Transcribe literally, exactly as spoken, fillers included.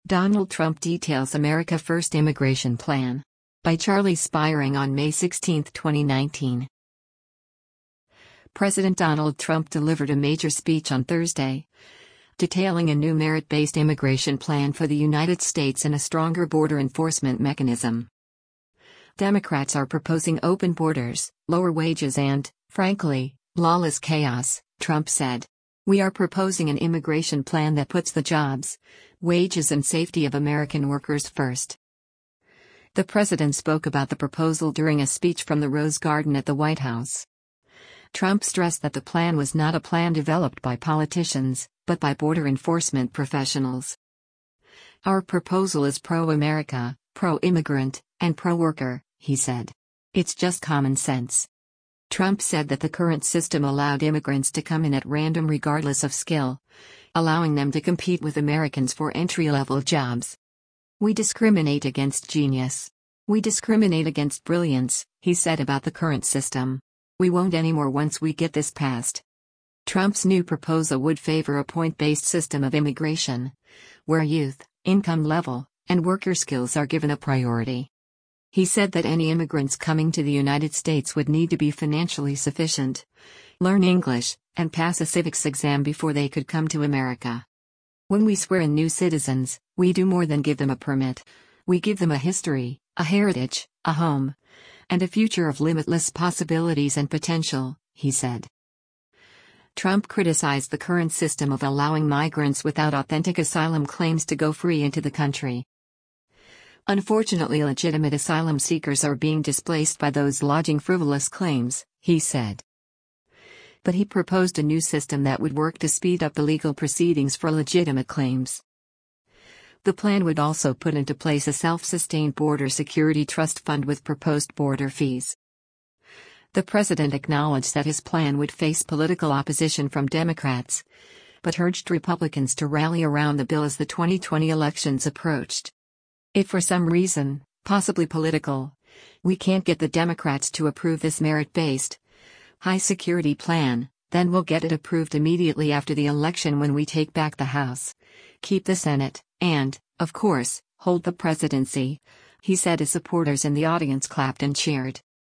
Donald Trump details America First immigration plan. By Charlie Spiring on May sixteenth, twenty nineteen. President Donald Trump delivered a major speech on Thursday, detailing a new merit-based immigration plan for the United States and a stronger border enforcement mechanism. Democrats are proposing open borders, lower wages and, frankly, lawless chaos, Trump said. We are proposing an immigration plan that puts the jobs, wages and safety of American workers first. The president spoke about the proposal during a speech from the Rose Garden at the White House. Trump stressed that the plan was not a plan developed by politicians, but by border enforcement professionals. Our proposal is pro-America, pro-immigrant, and pro-worker, he said. It's just common sense. Trump said that the current system allowed immigrants to come in at random regardless of skill, allowing them to compete with Americans for entry-level jobs. We discriminate against genius. We discriminate against brilliance, he said about the current system. We won't anymore once we get this passed. Trump's new proposal would favor a point-based system of immigration, where youth, income level, and worker skills are given a priority. He said that any immigrants coming to the United States would need to be financially sufficient, learn English, and pass a civics exam before they could come to America. When we swear in new citizens, we do more than give them a permit. We give them a history, a heritage, a home, and a future of limitless possibilities and potential, he said. Trump criticized the current system of allowing migrants without authentic asylum claims to go free into the country. Unfortunately, legitimate asylum seekers are being displaced by those lodging frivolous claims, he said. But he proposed a new system that would work to speed up the legal proceedings for legitimate claims. The plan would also put into place a self-sustained border security trust fund with proposed border fees. The president acknowledged that his plan would face political opposition from Democrats, but urged Republicans to rally around the bill as the twenty twenty elections approached. If for some reason, possibly political, we can't get the Democrats to approve this merit-based, high-security plan, then we'll get it approved immediately after the election when we take back the House, keep the Senate, and, of course, hold the presidency, he said as supporters in the audience clapped and cheered.